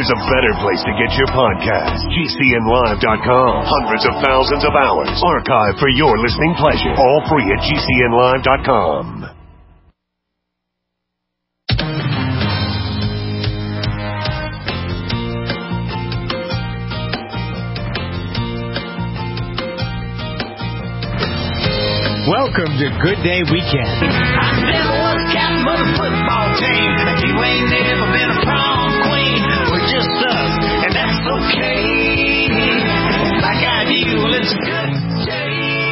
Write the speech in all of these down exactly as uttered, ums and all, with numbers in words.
there's a better place to get your podcast. G C N live dot com. Hundreds of thousands of hours archived for your listening pleasure. All free at G C N live dot com. Welcome to Good Day Weekend. I never was a captain of the football team. You ain't never been a prom queen. We're just us, and that's okay. Like I do, well, it's a good day.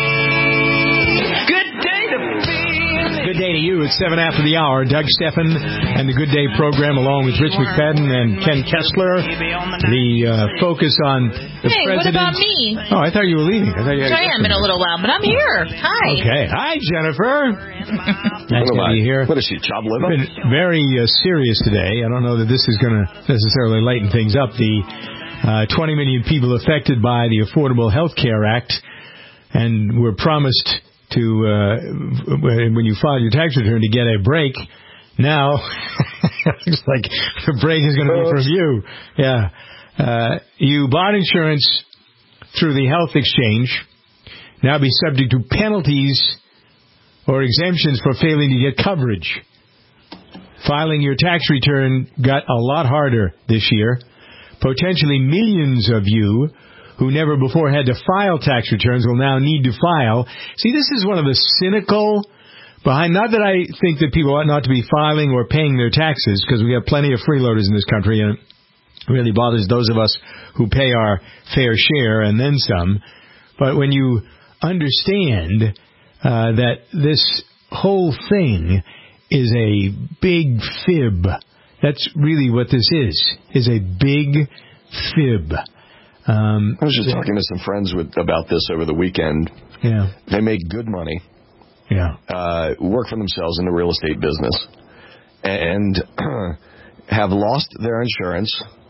Good day to be. Good day to you. It's seven after the hour. Doug Steffen and the Good Day program, along with Rich McFadden and Ken Kessler. The uh, focus on the hey, president. What about me? Oh, I thought you were leaving. I, thought you had I am in a little while, but I'm here. Hi. Okay. Hi, Jennifer. Nice to be here. What is she, chopped liver? Been very uh, serious today. I don't know that this is going to necessarily lighten things up. The uh, twenty million people affected by the Affordable Health Care Act, and were promised to, uh, when you file your tax return, to get a break. Now, looks like the break is going to be from you. Yeah. Uh, you bought insurance through the health exchange, now be subject to penalties or exemptions for failing to get coverage. Filing your tax return got a lot harder this year. Potentially millions of you who never before had to file tax returns will now need to file. See, this is one of the cynical behind, not that I think that people ought not to be filing or paying their taxes, because we have plenty of freeloaders in this country, and it really bothers those of us who pay our fair share and then some. But when you understand uh, that this whole thing is a big fib, that's really what this is, is a big fib. Um, I was just talking to some friends with, about this over the weekend. Yeah. They make good money. Yeah. Uh, work for themselves in the real estate business. And have lost their insurance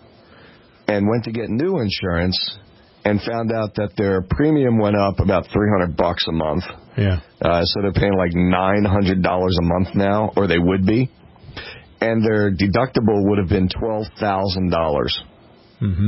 and went to get new insurance and found out that their premium went up about three hundred bucks a month. Yeah. Uh, so they're paying like nine hundred dollars a month now, or they would be. And their deductible would have been twelve thousand dollars. Mm-hmm.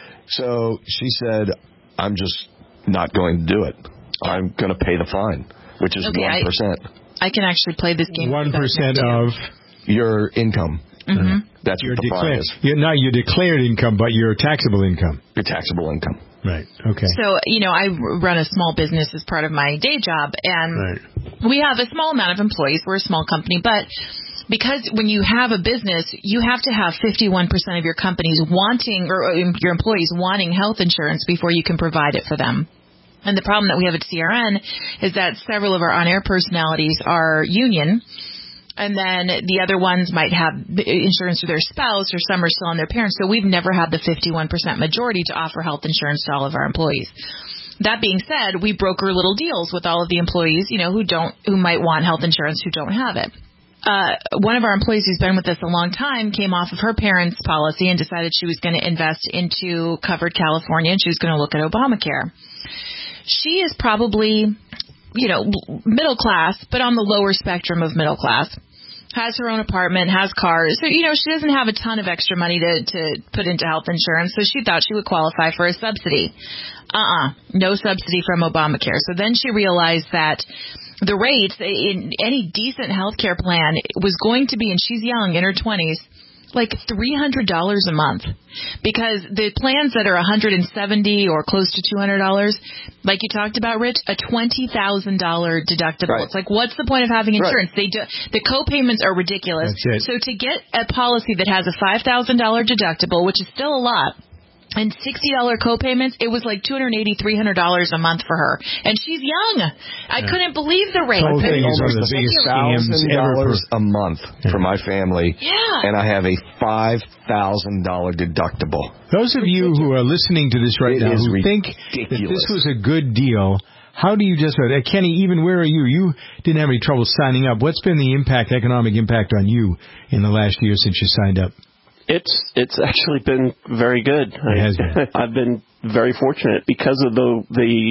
So she said, I'm just not going to do it. I'm going to pay the fine, which is okay, one percent. I, I can actually play this game. one percent of your income. Mm-hmm. That's your what the fine is. You're not your declared income, but your taxable income. Your taxable income. Right. Okay. So, you know, I run a small business as part of my day job, and right. we have a small amount of employees. We're a small company, but because when you have a business, you have to have fifty-one percent of your companies wanting, or your employees wanting health insurance before you can provide it for them. And the problem that we have at C R N is that several of our on-air personalities are union, and then the other ones might have insurance for their spouse, or some are still on their parents. So we've never had the fifty-one percent majority to offer health insurance to all of our employees. That being said, we broker little deals with all of the employees, you know, who don't, who might want health insurance, who don't have it. Uh, one of our employees who's been with us a long time came off of her parents' policy and decided she was going to invest into Covered California, and she was going to look at Obamacare. She is probably, you know, middle class, but on the lower spectrum of middle class. Has her own apartment, has cars. So, you know, she doesn't have a ton of extra money to, to put into health insurance, so she thought she would qualify for a subsidy. Uh-uh. No subsidy from Obamacare. So then she realized that the rates in any decent health care plan was going to be, and she's young, in her twenties, like three hundred dollars a month. Because the plans that are one hundred seventy dollars or close to two hundred dollars, like you talked about, Rich, a twenty thousand dollars deductible. Right. It's like, what's the point of having insurance? Right. They do, the co-payments are ridiculous. That's it. So to get a policy that has a five thousand dollars deductible, which is still a lot, and sixty dollars co-payments, it was like two hundred eighty dollars, three hundred dollars a month for her. And she's young. I yeah. couldn't believe the rate. The whole thing is one of the biggest scams ever. a month yeah. for my family. Yeah. And I have a five thousand dollars deductible. Those of you who are listening to this right it now who ridiculous. think that this was a good deal, how do you just, uh, Kenny, even where are you? You didn't have any trouble signing up. What's been the impact, economic impact on you in the last year since you signed up? It's it's actually been very good. It has been. I've been very fortunate because of the the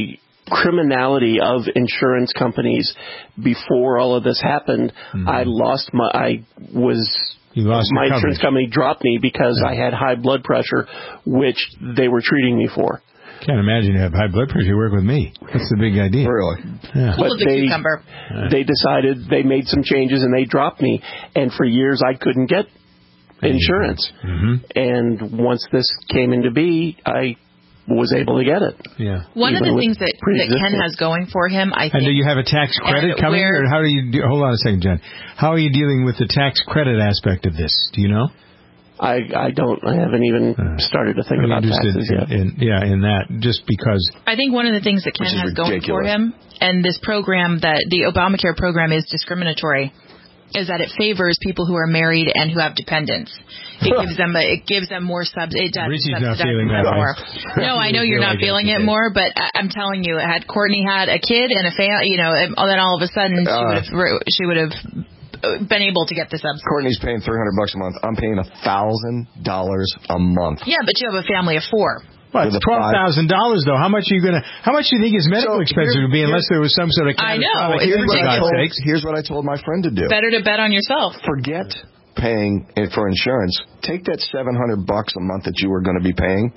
criminality of insurance companies before all of this happened. Mm-hmm. I lost my, I was, you lost my insurance company dropped me because yeah. I had high blood pressure, which they were treating me for. Can't imagine you have high blood pressure. You work with me. That's the big idea. Really? Yeah. But they, they decided, they made some changes and they dropped me. And for years I couldn't get insurance. Mm-hmm. And once this came into be, I was able to get it. Yeah. One of the things that, that Ken has going for him, I think... And do you have a tax credit coming? Or how do you... Do, hold on a second, Jen. How are you dealing with the tax credit aspect of this? Do you know? I, I don't. I haven't even uh, started to think about taxes in, yet. In, yeah, in that, just because... I think one of the things that Ken has ridiculous. going for him, and this program, that the Obamacare program is discriminatory, is that it favors people who are married and who have dependents. It gives them a, it gives them more subs. It does Richie's not feeling that more. way. No, I know you're not feeling it more, but I, I'm telling you, had Courtney had a kid and a family, you know, and then all of a sudden she would have she would have been able to get the subs. Courtney's paying three hundred bucks a month. I'm paying a thousand dollars a month. Yeah, but you have a family of four. Well, it's twelve thousand dollars though. How much are you gonna? How much do you think his medical So expenses would be unless there was some sort of? I know. Here's what I, told, sakes. here's what I told my friend to do. Better to bet on yourself. Forget paying it for insurance. Take that seven hundred bucks a month that you were going to be paying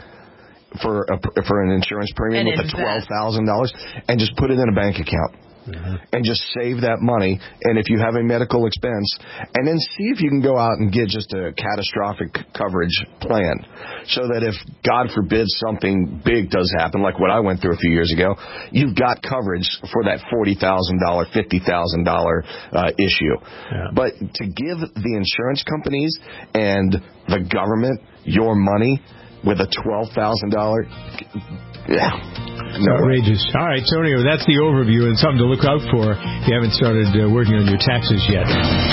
for a, for an insurance premium and with the twelve thousand dollars, and just put it in a bank account. Mm-hmm. And just save that money, and if you have a medical expense, and then see if you can go out and get just a catastrophic coverage plan, so that if, God forbid, something big does happen, like what I went through a few years ago, you've got coverage for that forty thousand dollars, fifty thousand dollars uh, issue. Yeah. But to give the insurance companies and the government your money with a twelve thousand dollars... Yeah. No. Outrageous. All right, Tonio, that's the overview and something to look out for if you haven't started uh, working on your taxes yet.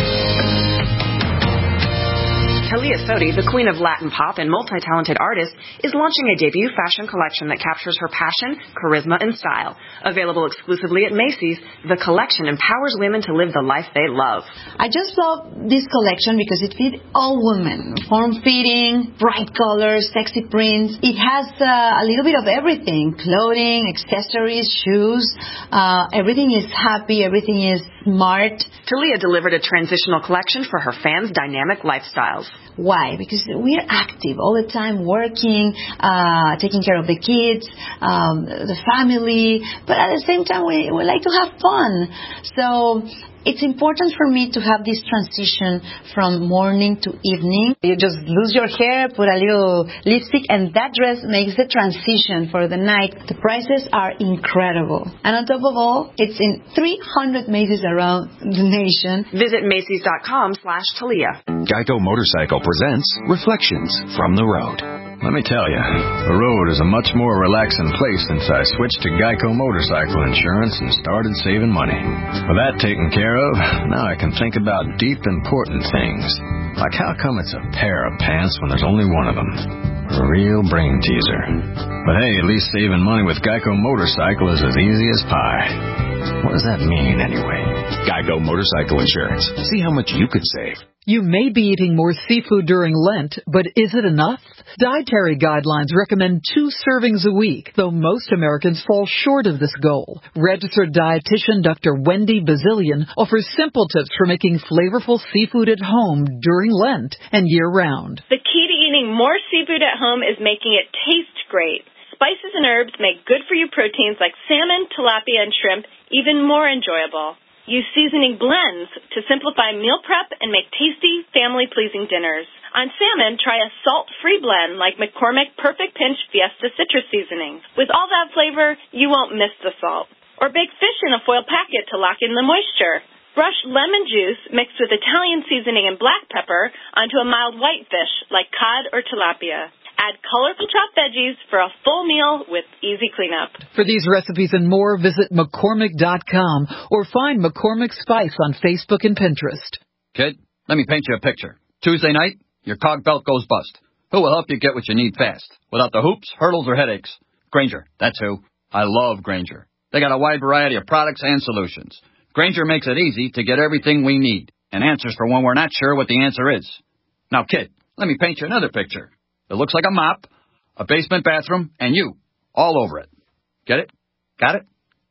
Talia Sodi, the queen of Latin pop and multi-talented artist, is launching a debut fashion collection that captures her passion, charisma, and style. Available exclusively at Macy's, the collection empowers women to live the life they love. I just love this collection because it fits all women. Form-fitting, bright colors, sexy prints. It has uh, a little bit of everything. Clothing, accessories, shoes. Uh, everything is happy. Everything is smart. Talia delivered a transitional collection for her fans' dynamic lifestyles. Why? Because we're active all the time, working, uh, taking care of the kids, um, the family, but at the same time we, we like to have fun. So it's important for me to have this transition from morning to evening. You just lose your hair, put a little lipstick, and that dress makes the transition for the night. The prices are incredible. And on top of all, it's in three hundred Macy's around the nation. Visit Macy's.com slash Talia. Geico Motorcycle presents Reflections from the Road. Let me tell you, the road is a much more relaxing place since I switched to Geico Motorcycle Insurance and started saving money. With that taken care of, now I can think about deep, important things. Like how come it's a pair of pants when there's only one of them? A real brain teaser. But hey, at least saving money with Geico Motorcycle is as easy as pie. What does that mean, anyway? Geico Motorcycle Insurance. See how much you could save. You may be eating more seafood during Lent, but is it enough? Dietary guidelines recommend two servings a week, though most Americans fall short of this goal. Registered dietitian Doctor Wendy Bazillion offers simple tips for making flavorful seafood at home during Lent and year-round. The key to eating more seafood at home is making it taste great. Spices and herbs make good-for-you proteins like salmon, tilapia, and shrimp even more enjoyable. Use seasoning blends to simplify meal prep and make tasty, family-pleasing dinners. On salmon, try a salt-free blend like McCormick Perfect Pinch Fiesta Citrus Seasoning. With all that flavor, you won't miss the salt. Or bake fish in a foil packet to lock in the moisture. Brush lemon juice mixed with Italian seasoning and black pepper onto a mild white fish like cod or tilapia. Add colorful chopped veggies for a full meal with easy cleanup. For these recipes and more, visit McCormick dot com or find McCormick Spice on Facebook and Pinterest. Kid, let me paint you a picture. Tuesday night, your cog belt goes bust. Who will help you get what you need fast, without the hoops, hurdles, or headaches? Grainger, that's who. I love Grainger. They got a wide variety of products and solutions. Grainger makes it easy to get everything we need, and answers for when we're not sure what the answer is. Now, kid, let me paint you another picture. It looks like a mop, a basement bathroom, and you, all over it. Get it? Got it?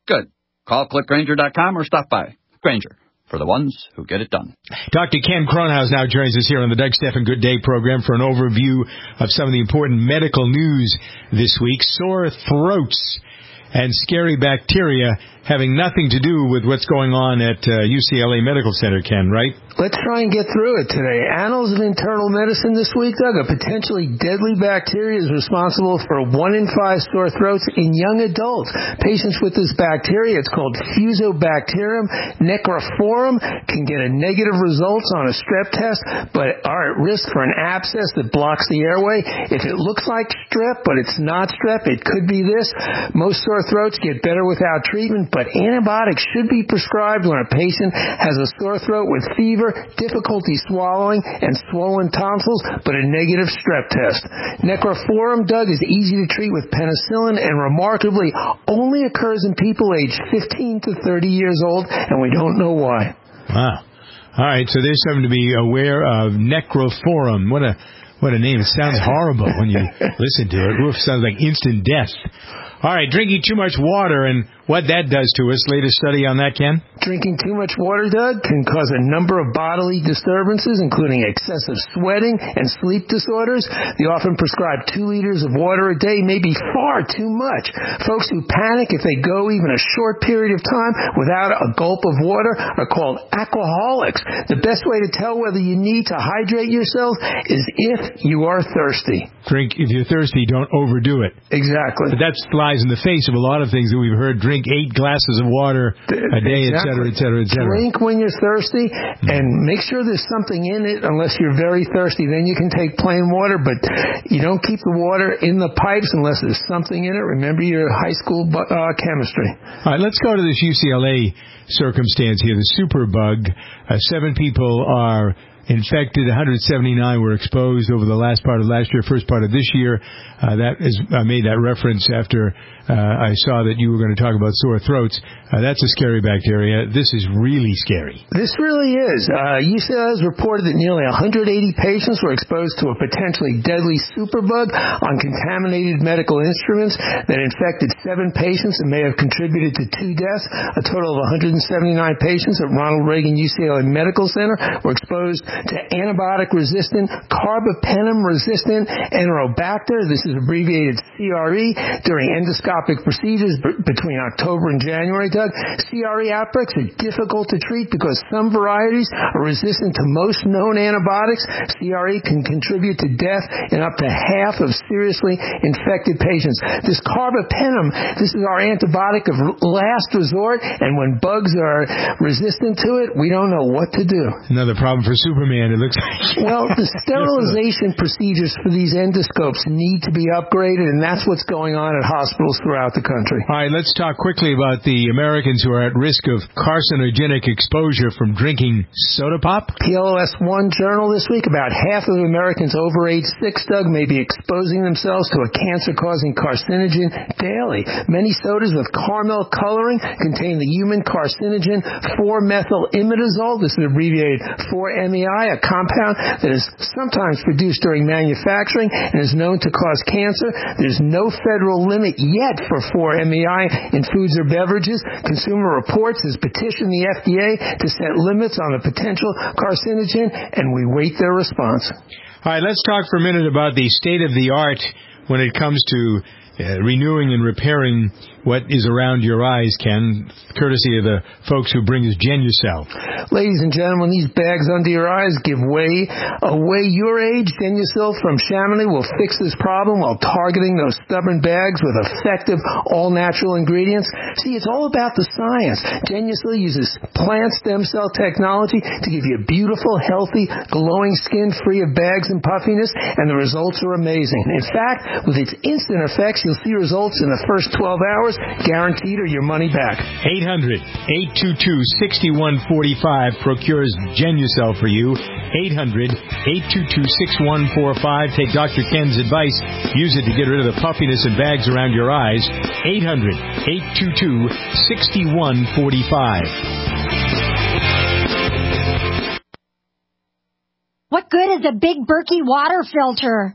Good. Call click Grainger dot com or stop by. Grainger, for the ones who get it done. Doctor Ken Cronhaus now joins us here on the Doug Stephan Good Day program for an overview of some of the important medical news this week. Sore throats and scary bacteria having nothing to do with what's going on at uh, U C L A Medical Center, Ken, right? Let's try and get through it today. Annals of Internal Medicine this week, Doug. A potentially deadly bacteria is responsible for one in five sore throats in young adults. Patients with this bacteria, it's called Fusobacterium necrophorum, can get a negative results on a strep test, but are at risk for an abscess that blocks the airway. If it looks like strep, but it's not strep, it could be this. Most sore throats get better without treatment, but antibiotics should be prescribed when a patient has a sore throat with fever, difficulty swallowing, and swollen tonsils, but a negative strep test. Necrophorum, Doug, is easy to treat with penicillin and remarkably only occurs in people aged fifteen to thirty years old, and we don't know why. Wow. All right, so there's something to be aware of. Necrophorum. What a what a name. It sounds horrible when you listen to it. It sounds like instant death. All right, drinking too much water and what that does to us. Latest study on that, Ken? Drinking too much water, Doug, can cause a number of bodily disturbances, including excessive sweating and sleep disorders. The often prescribed two liters of water a day may be far too much. Folks who panic if they go even a short period of time without a gulp of water are called aquaholics. The best way to tell whether you need to hydrate yourself is if you are thirsty. Drink, if you're thirsty, don't overdo it. Exactly. But that flies in the face of a lot of things that we've heard. Drink eight glasses of water a day, et cetera, et cetera, et cetera. Drink when you're thirsty, and make sure there's something in it unless you're very thirsty. Then you can take plain water, but you don't keep the water in the pipes unless there's something in it. Remember your high school uh, chemistry. All right, let's go to this U C L A circumstance here, the superbug. Uh, seven people are infected, one hundred seventy-nine were exposed over the last part of last year, first part of this year. Uh, that is, I made that reference after uh, I saw that you were going to talk about sore throats. Uh, that's a scary bacteria. This is really scary. This really is. Uh, U C L A has reported that nearly one hundred eighty patients were exposed to a potentially deadly superbug on contaminated medical instruments that infected seven patients and may have contributed to two deaths. A total of one hundred seventy-nine patients at Ronald Reagan U C L A Medical Center were exposed to antibiotic-resistant, carbapenem-resistant Enterobacter. This is abbreviated C R E during endoscopic procedures b- between October and January, Doug. C R E outbreaks are difficult to treat because some varieties are resistant to most known antibiotics. C R E can contribute to death in up to half of seriously infected patients. This carbapenem, this is our antibiotic of last resort, and when bugs are resistant to it, we don't know what to do. Another problem for Superman, it looks like. Well, the sterilization procedures for these endoscopes need to be upgraded, and that's what's going on at hospitals throughout the country. All right, let's talk quickly about the Americans who are at risk of carcinogenic exposure from drinking soda pop. P L O S one journal this week, about half of Americans over age six, Doug, may be exposing themselves to a cancer-causing carcinogen daily. Many sodas with caramel coloring contain the human carcinogen four methyl imidazole. This is abbreviated four M E I, a compound that is sometimes produced during manufacturing and is known to cause cancer. There's no federal limit yet for four M E I in foods or beverages. Consumer Reports has petitioned the F D A to set limits on the potential carcinogen, and we wait their response. All right, let's talk for a minute about the state of the art when it comes to uh, renewing and repairing what is around your eyes, Ken, courtesy of the folks who bring us Genucel. Ladies and gentlemen, these bags under your eyes give way away your age. Genucel from Chamonix will fix this problem while targeting those stubborn bags with effective all-natural ingredients. See, it's all about the science. Genucel uses plant stem cell technology to give you beautiful, healthy, glowing skin free of bags and puffiness, and the results are amazing. In fact, with its instant effects, you'll see results in the first twelve hours, guaranteed, or your money back. eight hundred, eight two two, six one four five procures Genucel for you. eight hundred, eight two two, six one four five. Take Doctor Ken's advice. Use it to get rid of the puffiness and bags around your eyes. eight hundred, eight two two, six one four five. What good is a big Berkey water filter?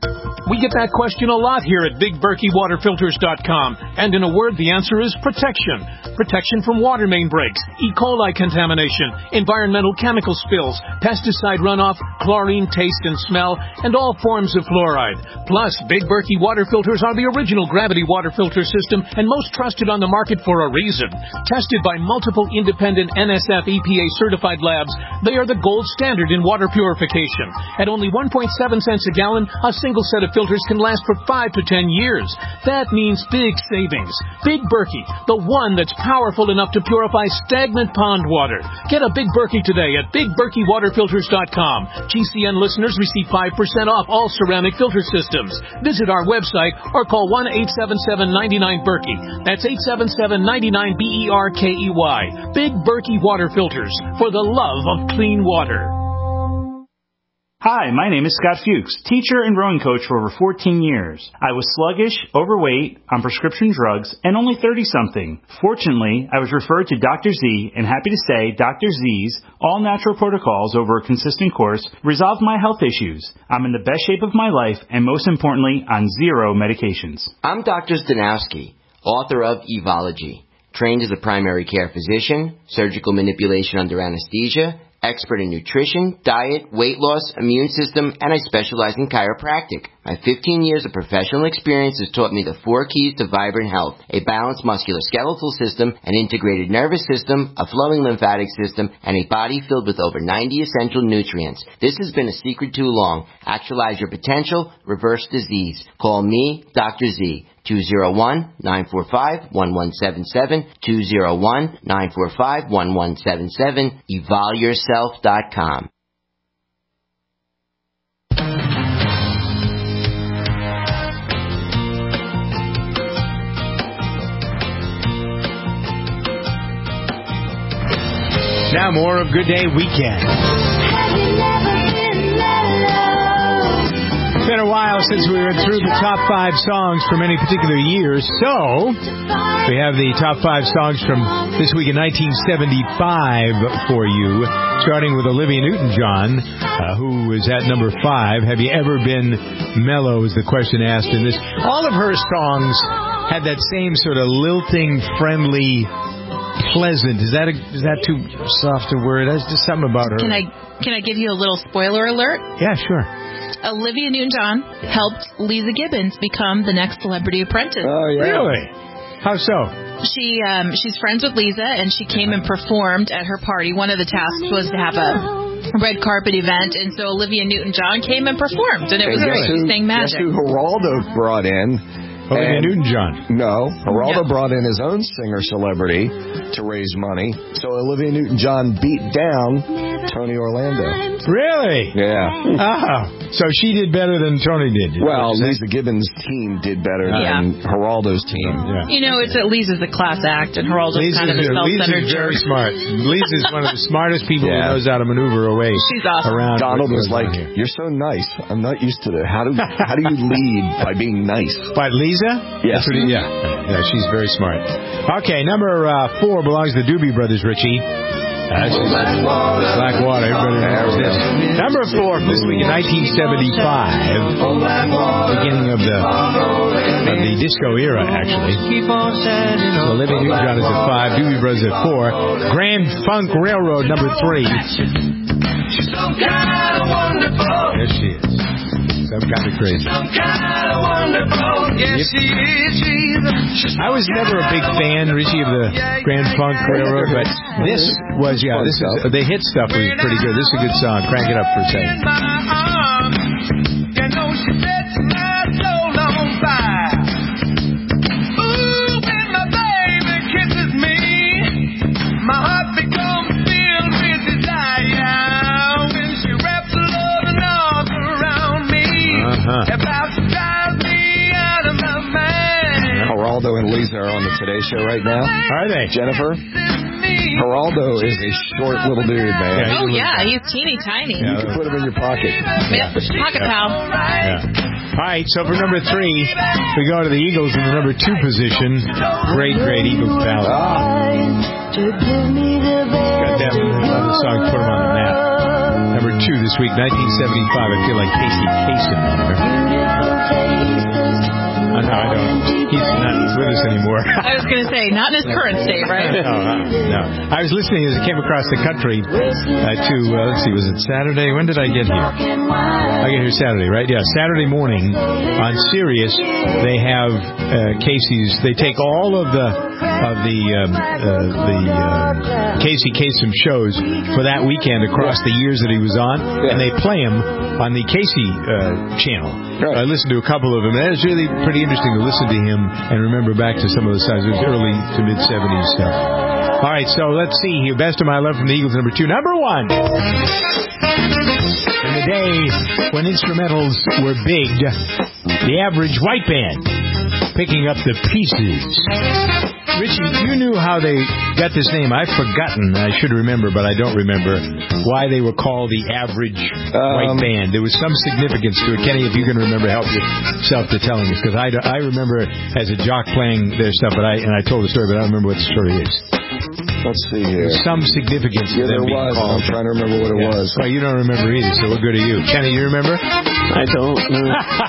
We get that question a lot here at Big Berkey Water Filters dot com. And in a word, the answer is protection. Protection from water main breaks, E. coli contamination, environmental chemical spills, pesticide runoff, chlorine taste and smell, and all forms of fluoride. Plus, Big Berkey water filters are the original gravity water filter system and most trusted on the market for a reason. Tested by multiple independent N S F E P A certified labs, they are the gold standard in water purification. At only one point seven cents a gallon, a single set of filters can last for five to ten years. That means big savings. Big Berkey, the one that's powerful enough to purify stagnant pond water. Get a Big Berkey today at Big Berkey Water Filters dot com. G C N listeners receive five percent off all ceramic filter systems. Visit our website or call one eight seven seven, nine nine, Berkey. That's eight seven seven, nine nine, B E R K E Y. Big Berkey Water Filters, for the love of clean water. Hi, my name is Scott Fuchs, teacher and rowing coach for over fourteen years. I was sluggish, overweight, on prescription drugs, and only thirty-something. Fortunately, I was referred to Doctor Z, and happy to say Doctor Z's all-natural protocols over a consistent course resolved my health issues. I'm in the best shape of my life, and most importantly, on zero medications. I'm Doctor Stanowski, author of Evology, trained as a primary care physician, surgical manipulation under anesthesia, expert in nutrition, diet, weight loss, immune system, and I specialize in chiropractic. My fifteen years of professional experience has taught me the four keys to vibrant health: a balanced musculoskeletal system, an integrated nervous system, a flowing lymphatic system, and a body filled with over ninety essential nutrients. This has been a secret too long. Actualize your potential, reverse disease. Call me, Doctor Z. two oh one, nine four five, one one seven seven, two oh one, nine four five, one one seven seven, evol yourself dot com. Now more of Good Day Weekend. It's been a while since we went through the top five songs from any particular year, so we have the top five songs from this week in nineteen seventy-five for you, starting with Olivia Newton-John, uh, who is at number five. Have you ever been mellow, is the question asked in this. All of her songs had that same sort of lilting, friendly, pleasant. Is that a, is that too soft a word? There's just something about her. Can I can I give you a little spoiler alert? Yeah, sure. Olivia Newton-John helped Lisa Gibbons become the next Celebrity Apprentice. Oh, yeah. Really? How so? She um, she's friends with Lisa, and she came and performed at her party. One of the tasks was to have a red carpet event, and so Olivia Newton-John came and performed, and it was really interesting magic. Guess who Geraldo brought in? Olivia Newton-John. No, Geraldo No. brought in his own singer celebrity to raise money. So Olivia Newton-John beat down Tony Orlando. Really? Yeah. Oh, so she did better than Tony did. Well, Lisa Gibbons' team did better Yeah. than Geraldo's team. Yeah. You know, it's at Lisa's a class act, and Geraldo's Lisa's, kind of a self-centered Lisa's very jerk. smart. Lisa's one of the smartest people Yeah. who knows how to maneuver away. She's awesome. Around Donald what was goes like, on here. "You're so nice. I'm not used to that. How do how do you lead by being nice?" But Lisa? Yes. That's what he- yeah. Yeah, she's very smart. Okay, number uh, four belongs to the Doobie Brothers, Richie. Uh, Blackwater. Everybody knows this. Number four from this week in nineteen seventy-five. Beginning of the of the disco era, actually. So Olivia Newton-John is at five. Doobie Brothers at four. Grand Funk Railroad, number three. There she is. Some kind of crazy. Yep. I was never a big fan, Richie, of the Grand Funk Railroad, but this was, yeah, this is the hit stuff was pretty good. This is a good song. Crank it up for a second. Geraldo and Lisa are on the Today Show right now. Are they? Jennifer? Geraldo is a short little dude, man. Oh, yeah, he's teeny tiny. You can put him in your pocket. Yep, pocket pal. Yeah. All right, so for number three, we go to the Eagles in the number two position. Great, great Eagles ballad. Got that one song, put them on the map. Number two this week, nineteen seventy-five. I feel like Casey Kasem. Oh, no, I don't. He's not with us anymore. I was going to say, not in his current state, right? no, no. I was listening as I came across the country uh, to, uh, let's see, was it Saturday? When did I get here? I get here Saturday, right? Yeah, Saturday morning on Sirius, they have uh, Casey's, they take all of the of the um, uh, the uh, Casey Kasem shows for that weekend across the years that he was on, and they play them on the Casey uh, channel. Right. I listened to a couple of them, and it was really pretty interesting to listen to him and remember back to some of the sounds. It was early to mid-seventies stuff. All right, so let's see here. Best of My Love from the Eagles, number two. Number one. In the day when instrumentals were big, the Average White Band picking up the pieces. Richie, you knew how they got this name. I've forgotten. I should remember, but I don't remember why they were called the Average um, White Band. There was some significance to it. Kenny, if you can remember, help yourself to telling us, because I, I remember as a jock playing their stuff, but I and I told the story, but I don't remember what the story is. Let's see here. Some significance yeah, to them there being was. called. I'm trying to remember what it yeah. was. Well, you don't remember either, so we'll go to you. Kenny, you remember? I don't know.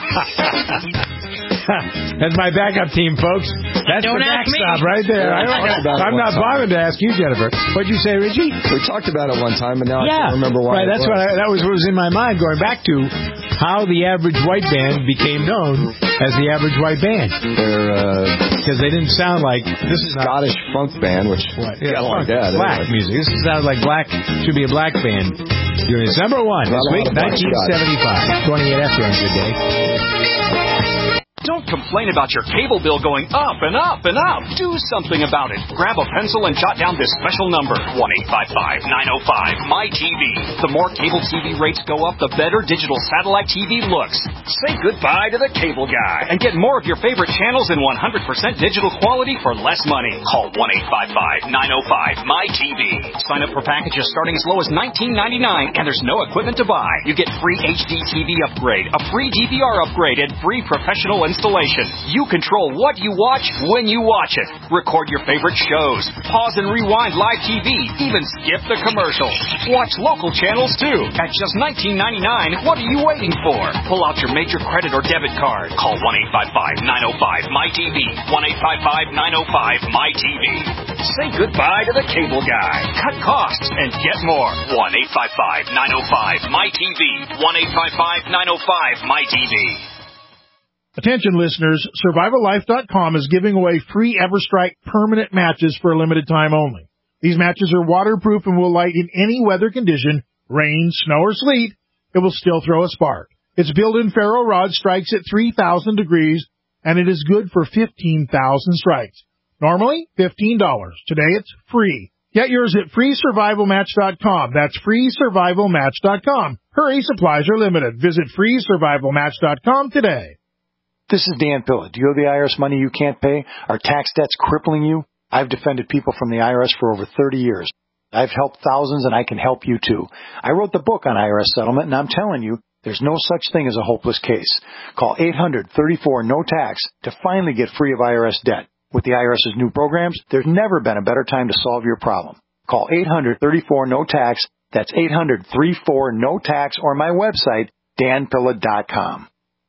That's my backup team, folks. That's don't the ask backstop me. right there. I don't, I'm not bothered to ask you, Jennifer. What'd you say, Richie? We talked about it one time, but now yeah. I can't remember why. Right, that's what I, that was what was in my mind, going back to how the Average White Band became known as the Average White Band. They're because uh, they didn't sound like this is not Scottish funk band, which what? Yeah, funk, like that. Black anyway. music. This sounds like black. Should be a black band. Doing this number one this week, nineteen seventy-five. twenty-eight after on Good Day. Don't complain about your cable bill going up and up and up. Do something about it. Grab a pencil and jot down this special number, one eight five five, nine oh five, M Y T V. The more cable T V rates go up, the better digital satellite T V looks. Say goodbye to the cable guy and get more of your favorite channels in one hundred percent digital quality for less money. Call one eight five five, nine oh five, M Y T V. Sign up for packages starting as low as nineteen ninety-nine, and there's no equipment to buy. You get free H D T V upgrade, a free D V R upgrade, and free professional installation. You control what you watch when you watch it. Record your favorite shows. Pause and rewind live T V. Even skip the commercials. Watch local channels too. At just nineteen ninety-nine, what are you waiting for? Pull out your major credit or debit card. Call one eight five five, nine oh five, M Y T V. one eight five five, nine oh five, M Y T V. Say goodbye to the cable guy. Cut costs and get more. one eight five five, nine oh five, M Y T V. one eight five five, nine oh five, M Y T V. Attention listeners, Survival Life dot com is giving away free EverStrike permanent matches for a limited time only. These matches are waterproof and will light in any weather condition, rain, snow, or sleet. It will still throw a spark. Its built-in ferro rod strikes at three thousand degrees, and it is good for fifteen thousand strikes. Normally, fifteen dollars. Today, it's free. Get yours at free survival match dot com. That's free survival match dot com. Hurry, supplies are limited. Visit free survival match dot com today. This is Dan Pilla. Do you owe the I R S money you can't pay? Are tax debts crippling you? I've defended people from the I R S for over thirty years. I've helped thousands, and I can help you too. I wrote the book on I R S settlement, and I'm telling you, there's no such thing as a hopeless case. Call eight hundred, thirty-four, no tax to finally get free of I R S debt. With the IRS's new programs, there's never been a better time to solve your problem. Call eight hundred, thirty-four, no tax. That's eight hundred, thirty-four, no tax, or my website, dan pilla dot com.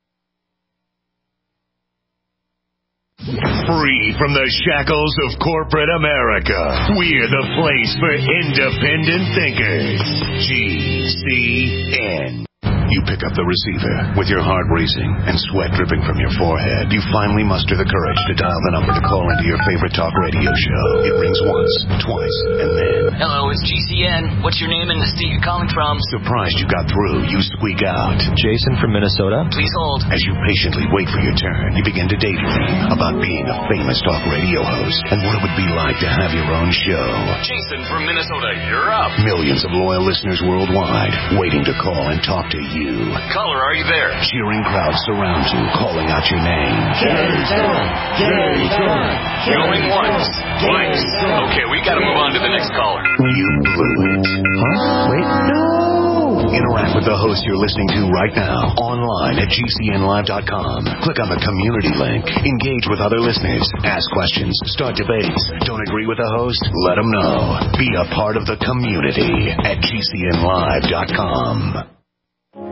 Free from the shackles of corporate America, we're the place for independent thinkers. G C N. You pick up the receiver with your heart racing and sweat dripping from your forehead. You finally muster the courage to dial the number to call into your favorite talk radio show. It rings once, twice, and then... Hello, it's G C N. What's your name and the state you're calling from? Surprised you got through, you squeak out. Jason from Minnesota. Please hold. As you patiently wait for your turn, you begin to daydream about being a famous talk radio host and what it would be like to have your own show. Jason from Minnesota, you're up. Millions of loyal listeners worldwide waiting to call and talk to you. You. Caller, are you there? Cheering crowds surround you, calling out your name. Jason! Jason! Going once, twice. Okay, we gotta move on to the next caller. You blew it. Huh? Wait, no! Interact with the host you're listening to right now, online at G C N live dot com. Click on the community link. Engage with other listeners. Ask questions. Start debates. Don't agree with the host? Let them know. Be a part of the community at G C N live dot com.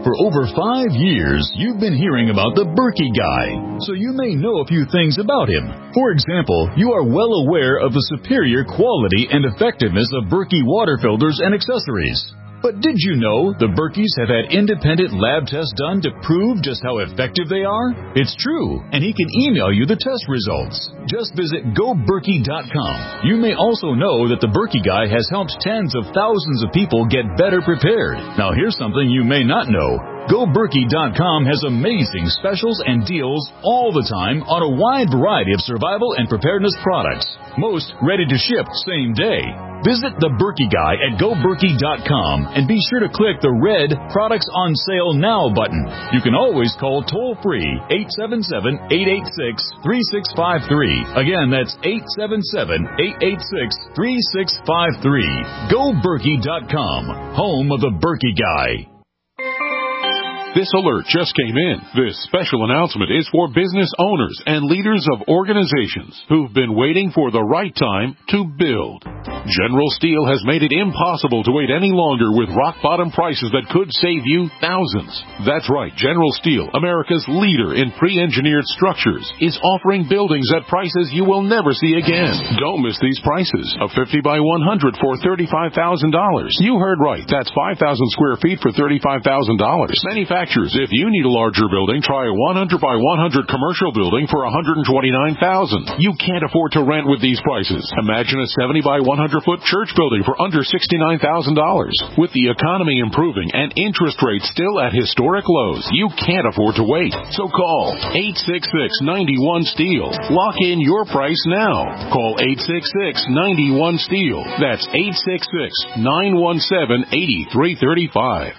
For over five years, you've been hearing about the Berkey Guy, so you may know a few things about him. For example, you are well aware of the superior quality and effectiveness of Berkey water filters and accessories. But did you know the Berkeys have had independent lab tests done to prove just how effective they are? It's true, and he can email you the test results. Just visit go berkey dot com. You may also know that the Berkey Guy has helped tens of thousands of people get better prepared. Now here's something you may not know. go berkey dot com has amazing specials and deals all the time on a wide variety of survival and preparedness products. Most ready to ship same day. Visit the Berkey Guy at go berkey dot com and be sure to click the red Products on Sale Now button. You can always call toll-free eight seven seven, eight eight six, three six five three. Again, that's eight seven seven, eight eight six, three six five three. go berkey dot com, home of the Berkey Guy. This alert just came in. This special announcement is for business owners and leaders of organizations who've been waiting for the right time to build. General Steel has made it impossible to wait any longer with rock-bottom prices that could save you thousands. That's right, General Steel, America's leader in pre-engineered structures, is offering buildings at prices you will never see again. Don't miss these prices. A fifty by one hundred for thirty-five thousand dollars. You heard right. That's five thousand square feet for thirty-five thousand dollars. Manufacturers, if you need a larger building, try a one hundred by one hundred commercial building for one hundred twenty-nine thousand dollars. You can't afford to rent with these prices. Imagine a seventy by one hundred foot church building for under sixty-nine thousand dollars. With the economy improving and interest rates still at historic lows, you can't afford to wait. So call eight six six, nine one, STEEL. Lock in your price now. Call eight six six, nine one, STEEL. That's eight six six, nine one seven, eight three three five.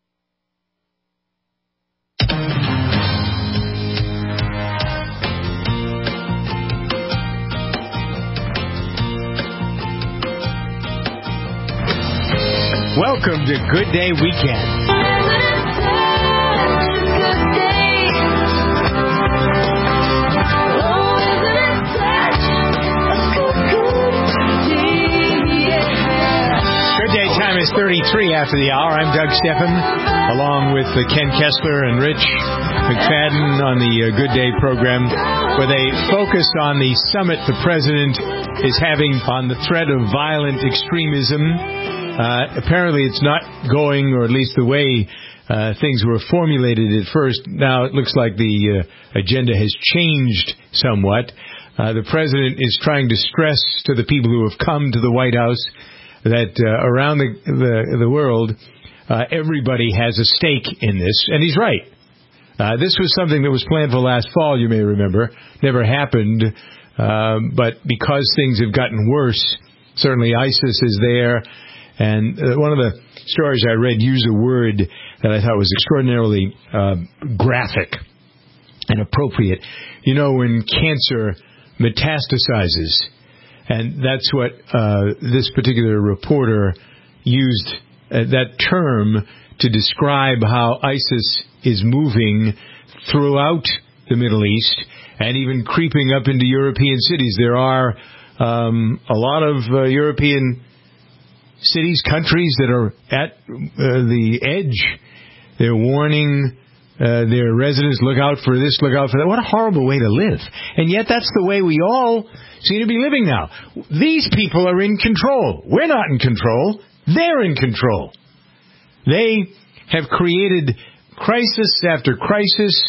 Welcome to Good Day Weekend. Good Day time is thirty-three after the hour. I'm Doug Steffen, along with uh, Ken Kessler and Rich McFadden on the uh, Good Day program, where they focus on the summit the president is having on the threat of violent extremism. Uh, apparently it's not going, or at least the way uh, things were formulated at first. Now it looks like the uh, agenda has changed somewhat. Uh, the president is trying to stress to the people who have come to the White House that uh, around the, the, the world, uh, everybody has a stake in this, and he's right. Uh, this was something that was planned for last fall, you may remember. Never happened, uh, but because things have gotten worse, certainly ISIS is there. And uh, one of the stories I read used a word that I thought was extraordinarily uh, graphic and appropriate. You know, when cancer metastasizes, and that's what uh, this particular reporter used uh, that term to describe how ISIS is moving throughout the Middle East and even creeping up into European cities. There are um, a lot of uh, European cities, countries that are at uh, the edge. They're warning uh, their residents, look out for this, look out for that. What a horrible way to live. And yet that's the way we all seem to be living now. These people are in control. We're not in control. They're in control. They have created crisis after crisis,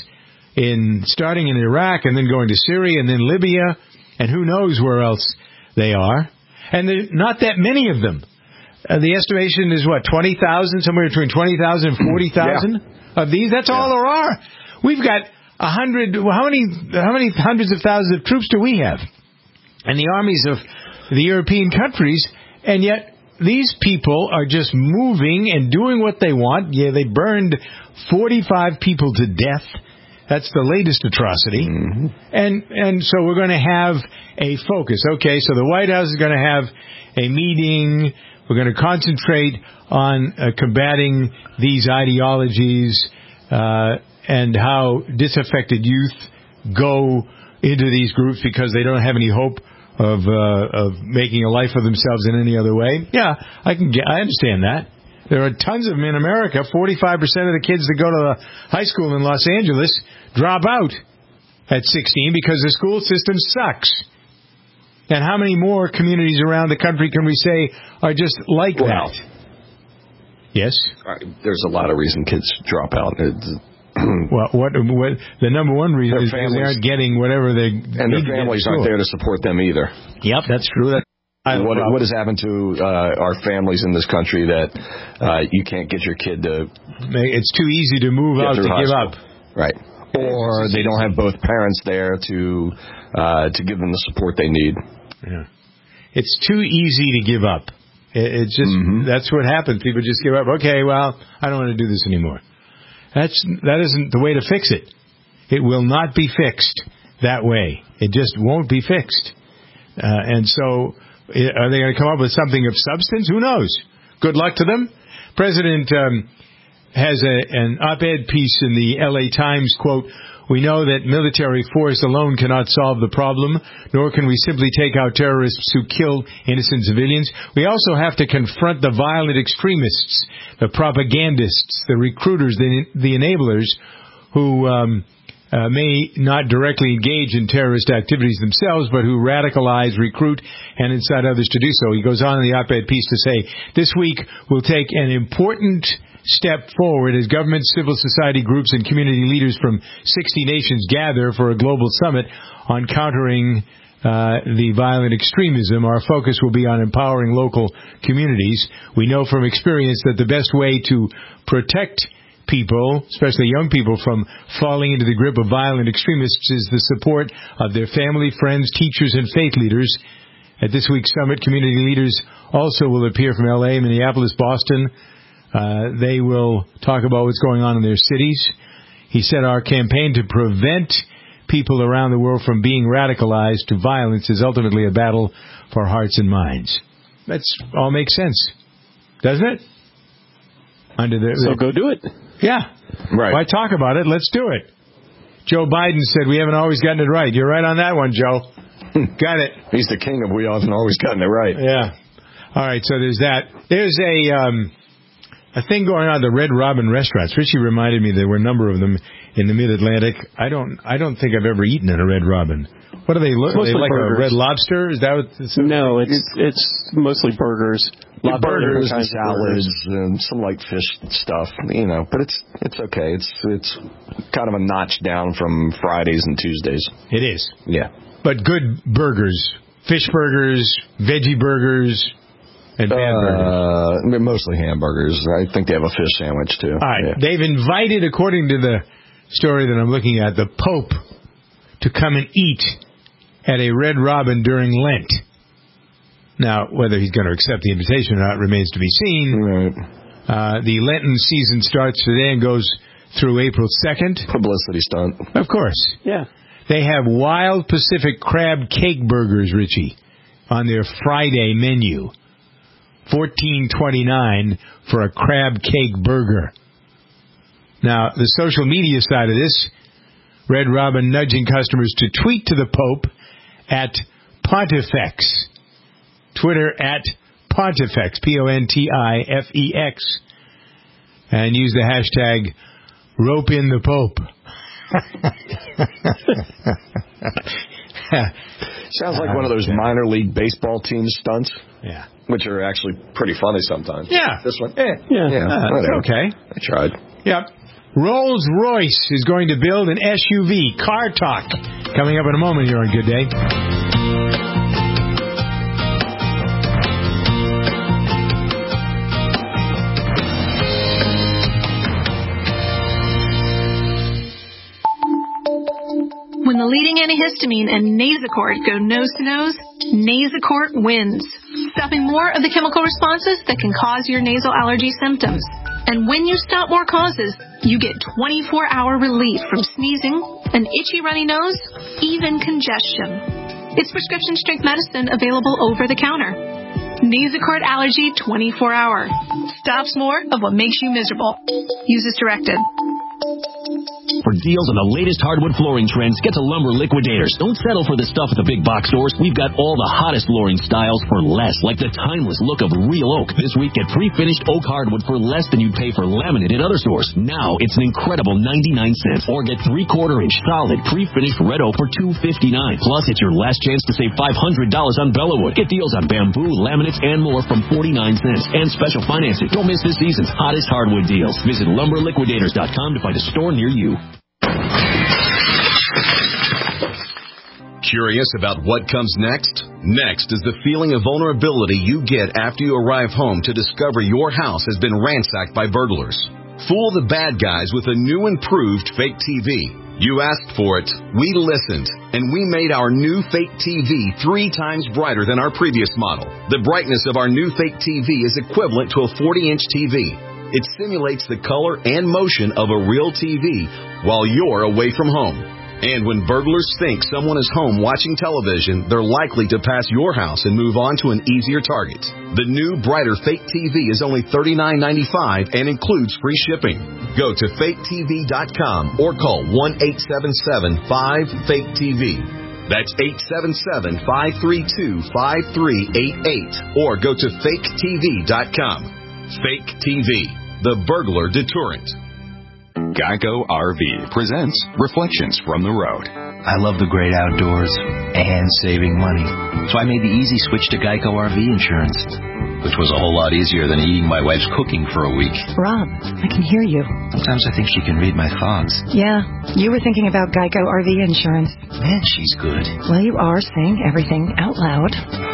in starting in Iraq and then going to Syria and then Libya, and who knows where else they are. And there are not that many of them. Uh, the estimation is, what, twenty thousand, somewhere between twenty thousand and forty thousand yeah. of these? That's yeah. all there are. We've got a hundred, well, how many, how many hundreds of thousands of troops do we have? And the armies of the European countries, and yet these people are just moving and doing what they want. Yeah, they burned forty-five people to death. That's the latest atrocity. Mm-hmm. And and so we're going to have a focus. Okay, so the White House is going to have a meeting. We're going to concentrate on uh, combating these ideologies uh, and how disaffected youth go into these groups because they don't have any hope of uh, of making a life for themselves in any other way. Yeah, I can get, I understand that. There are tons of them in America. forty-five percent of the kids that go to the high school in Los Angeles drop out at sixteen because the school system sucks. And how many more communities around the country can we say are just like well, that? Yes? There's a lot of reasons kids drop out. Well, what, what the number one reason is because they aren't getting whatever they and their families aren't there to support them either. Yep, that's true. That what, what has happened to uh, our families in this country that uh, you can't get your kid to? It's too easy to move out to give up, right? Or they don't have both parents there to uh, to give them the support they need. Yeah, it's too easy to give up. It, it's just mm-hmm. that's what happens. People just give up. Okay, well, I don't want to do this anymore. That's that isn't the way to fix it. It will not be fixed that way. It just won't be fixed. Uh, and so, are they going to come up with something of substance? Who knows? Good luck to them. President um, has a, an op-ed piece in the L A Times, quote, "We know that military force alone cannot solve the problem, nor can we simply take out terrorists who kill innocent civilians. We also have to confront the violent extremists, the propagandists, the recruiters, the, the enablers who um, uh, may not directly engage in terrorist activities themselves, but who radicalize, recruit, and incite others to do so." He goes on in the op-ed piece to say, "This week we'll take an important step forward as government, civil society groups, and community leaders from sixty nations gather for a global summit on countering uh, the violent extremism. Our focus will be on empowering local communities. We know from experience that the best way to protect people, especially young people, from falling into the grip of violent extremists is the support of their family, friends, teachers, and faith leaders. At this week's summit, community leaders also will appear from L A, Minneapolis, Boston. Uh, they will talk about what's going on in their cities." He said, "Our campaign to prevent people around the world from being radicalized to violence is ultimately a battle for hearts and minds." That's all makes sense, doesn't it? Under the, so go do it. Yeah. Right. Why talk about it? Let's do it. Joe Biden said we haven't always gotten it right. You're right on that one, Joe. Got it. He's the king of we haven't always gotten it right. Yeah. All right, so there's that. There's a... Um, A thing going on at the Red Robin restaurants. Richie reminded me there were a number of them in the Mid-Atlantic. I don't I don't think I've ever eaten at a Red Robin. What are they? Lo- are they like burgers. A Red Lobster? Is that what it's No, it's it's mostly burgers. Burgers, burgers and salads and some light fish stuff, you know, but it's it's okay. It's it's kind of a notch down from Fridays and Tuesdays. It is. Yeah. But good burgers. Fish burgers, veggie burgers. And hamburgers. Uh, mostly hamburgers. I think they have a fish sandwich, too. All right. Yeah. They've invited, according to the story that I'm looking at, the Pope to come and eat at a Red Robin during Lent. Now, whether he's going to accept the invitation or not remains to be seen. Right. Uh, the Lenten season starts today and goes through April second. Publicity stunt. Of course. Yeah. They have Wild Pacific Crab Cake Burgers, Richie, on their Friday menu. fourteen twenty-nine for a crab cake burger. Now, the social media side of this, Red Robin nudging customers to tweet to the Pope at Pontifex. Twitter at Pontifex, P O N T I F E X. And use the hashtag Rope in the Pope. Sounds like one of those minor league baseball team stunts. Yeah. Which are actually pretty funny sometimes. Yeah. This one? Eh, yeah. Yeah. Uh, it's okay. I tried. Yep. Rolls-Royce is going to build an S U V. Car Talk. Coming up in a moment here on Good Day. When the leading antihistamine and Nasacort go nose-to-nose, Nasacort wins, stopping more of the chemical responses that can cause your nasal allergy symptoms. And when you stop more causes, you get twenty-four hour relief from sneezing, an itchy runny nose, even congestion. It's prescription-strength medicine available over the counter. Nasacort Allergy twenty-four hour. Stops more of what makes you miserable. Use as directed. For deals on the latest hardwood flooring trends, get to Lumber Liquidators. Don't settle for the stuff at the big box stores. We've got all the hottest flooring styles for less, like the timeless look of real oak. This week, get pre-finished oak hardwood for less than you'd pay for laminate at other stores. Now, it's an incredible ninety-nine cents. Or get three-quarter inch solid pre-finished red oak for two fifty-nine. Plus, it's your last chance to save five hundred dollars on Bellawood. Get deals on bamboo, laminates, and more from forty-nine cents. And special financing. Don't miss this season's hottest hardwood deals. Visit lumber liquidators dot com to find a store near you. Curious about what comes next? Next is the feeling of vulnerability you get after you arrive home to discover your house has been ransacked by burglars. Fool the bad guys with a new improved fake T V. You asked for it, we listened, and we made our new fake T V three times brighter than our previous model. The brightness of our new fake T V is equivalent to a forty inch T V. It simulates the color and motion of a real T V while you're away from home. And when burglars think someone is home watching television, they're likely to pass your house and move on to an easier target. The new, brighter fake T V is only thirty-nine ninety-five and includes free shipping. Go to fake T V dot com or call one eight seven seven five fake T V. That's eight seven seven, five three two, five three eight eight. Or go to fake T V dot com. Fake T V, the burglar deterrent. Geico R V presents Reflections from the Road. I love the great outdoors and saving money, so I made the easy switch to Geico R V insurance, which was a whole lot easier than eating my wife's cooking for a week. Rob, I can hear you. Sometimes I think she can read my thoughts. Yeah, you were thinking about Geico R V insurance. Man, she's good. Well, you are saying everything out loud.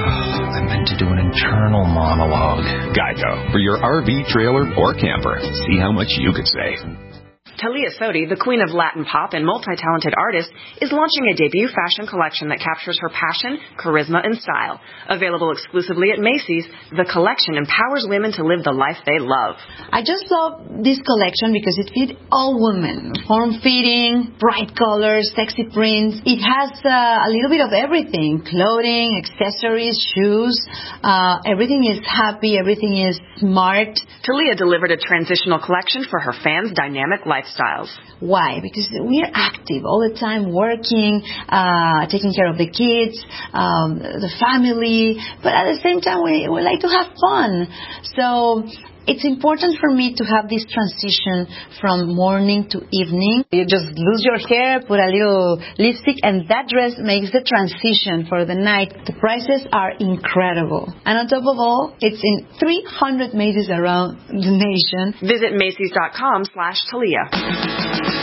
I meant to do an internal monologue. Geico, for your R V, trailer, or camper. See how much you could save. Talia Sodi, the queen of Latin pop and multi-talented artist, is launching a debut fashion collection that captures her passion, charisma, and style. Available exclusively at Macy's, the collection empowers women to live the life they love. I just love this collection because it fits all women. Form-fitting, bright colors, sexy prints. It has uh, a little bit of everything. Clothing, accessories, shoes. Uh, everything is happy. Everything is smart. Talia delivered a transitional collection for her fans' dynamic lifestyle. Styles. Why? Because we're active all the time, working, uh, taking care of the kids, um, the family, but at the same time we, we like to have fun. So it's important for me to have this transition from morning to evening. You just lose your hair, put a little lipstick, and that dress makes the transition for the night. The prices are incredible. And on top of all, it's in three hundred Macy's around the nation. Visit Macy's dot com slash Talia.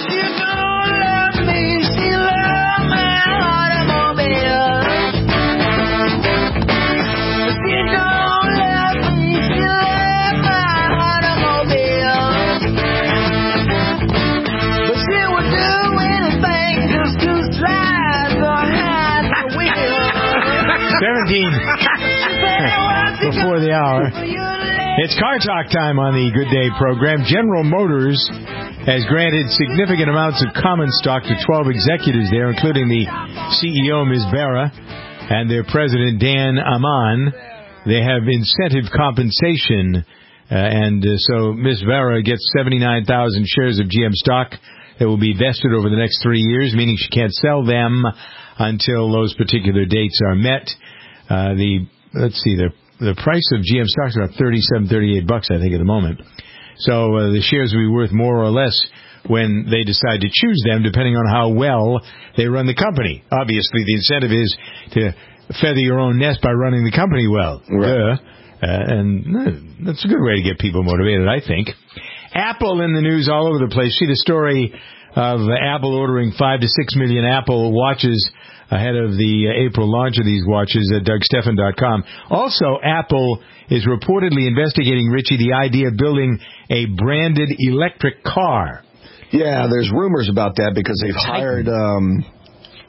seventeen before the hour. It's Car Talk time on the Good Day program. General Motors has granted significant amounts of common stock to twelve executives there, including the C E O, Miz Vera, and their president, Dan Amman. They have incentive compensation, uh, and uh, so Miz Vera gets seventy-nine thousand shares of G M stock that will be vested over the next three years, meaning she can't sell them until those particular dates are met. Uh, the let's see, the the price of G M stocks is about thirty-seven, thirty-eight bucks, I think, at the moment. So uh, the shares will be worth more or less when they decide to choose them, depending on how well they run the company. Obviously, the incentive is to feather your own nest by running the company well. Right. Uh, and that's a good way to get people motivated, I think. Apple in the news all over the place. See the story of Apple ordering five to six million Apple watches ahead of the April launch of these watches at Doug Stephan dot com. Also, Apple is reportedly investigating, Richie, the idea of building a branded electric car. Yeah, there's rumors about that because they've hired um,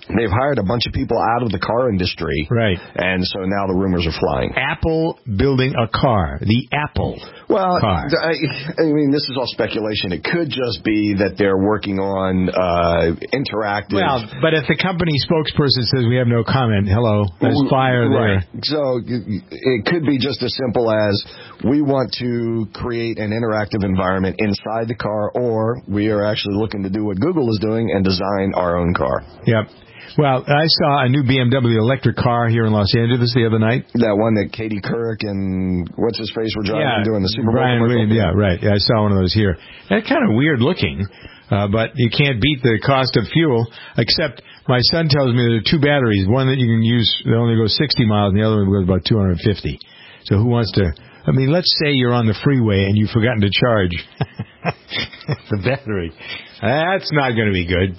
They've hired a bunch of people out of the car industry. Right. And so now the rumors are flying. Apple building a car. The Apple well, car. I, I mean, this is all speculation. It could just be that they're working on uh, interactive... Well, but if the company spokesperson says we have no comment, hello, there's fire right. there. So it could be just as simple as we want to create an interactive environment inside the car, or we are actually looking to do what Google is doing and design our own car. Yep. Well, I saw a new B M W electric car here in Los Angeles the other night. That one that Katie Couric and what's his face were driving yeah, doing the Super Bowl Brian commercial. Williams, yeah, right. Yeah, I saw one of those here. That's kind of weird looking, uh, but you can't beat the cost of fuel, except my son tells me there are two batteries, one that you can use that only goes sixty miles and the other one goes about two hundred fifty. So who wants to... I mean, let's say you're on the freeway and you've forgotten to charge the battery. That's not going to be good.